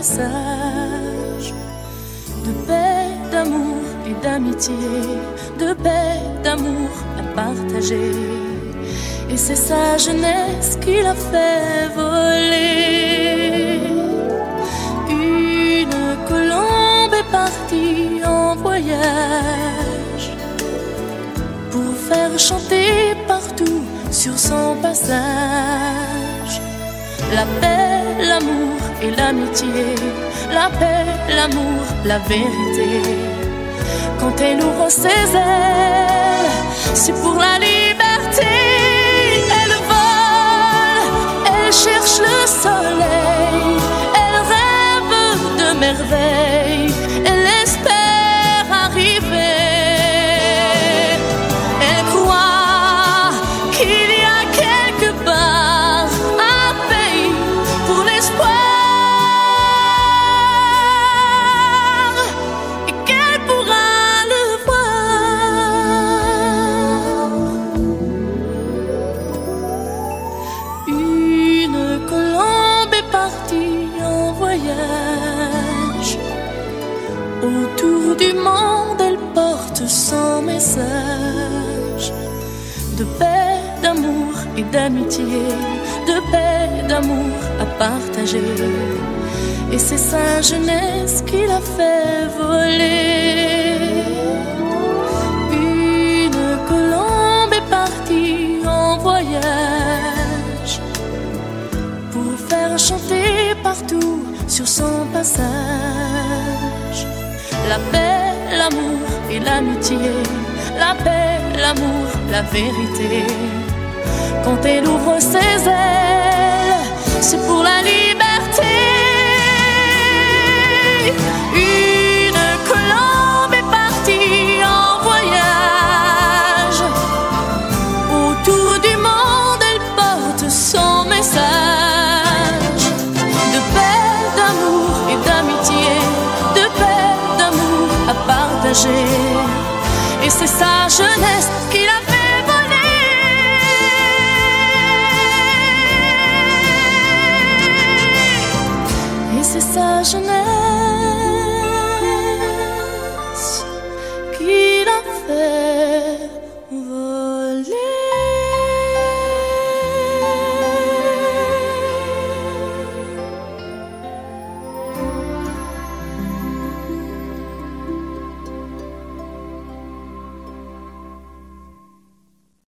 message de paix, d'amour et d'amitié, de paix, d'amour à partager. Et c'est sa jeunesse qui l'a fait voler. Une colombe est partie en voyage pour faire chanter partout sur son passage la paix, l'amour et l'amitié, la paix, l'amour, la vérité. Quand elle ouvre ses ailes, c'est pour la liberté. Elle vole, elle cherche le soleil, elle rêve de merveilles, elle espère arriver. Elle croit qu'il y a quelque part un pays pour l'espoir et qu'elle pourra le voir. Une colombe est partie en voyage. Autour du monde, elle porte son message de paix, d'amour et d'amitié, de paix, d'amour à partager. Et c'est sa jeunesse qui l'a fait voler. Une colombe est partie en voyage pour faire chanter partout sur son passage la paix, l'amour et l'amitié, la paix, l'amour, la vérité. Quand elle ouvre ses ailes, c'est pour la liberté. Une colombe est partie en voyage. Autour du monde, elle porte son message de paix, d'amour et d'amitié, de paix, d'amour à partager. Et c'est sa jeunesse qui l'a fait voler. Et c'est sa jeunesse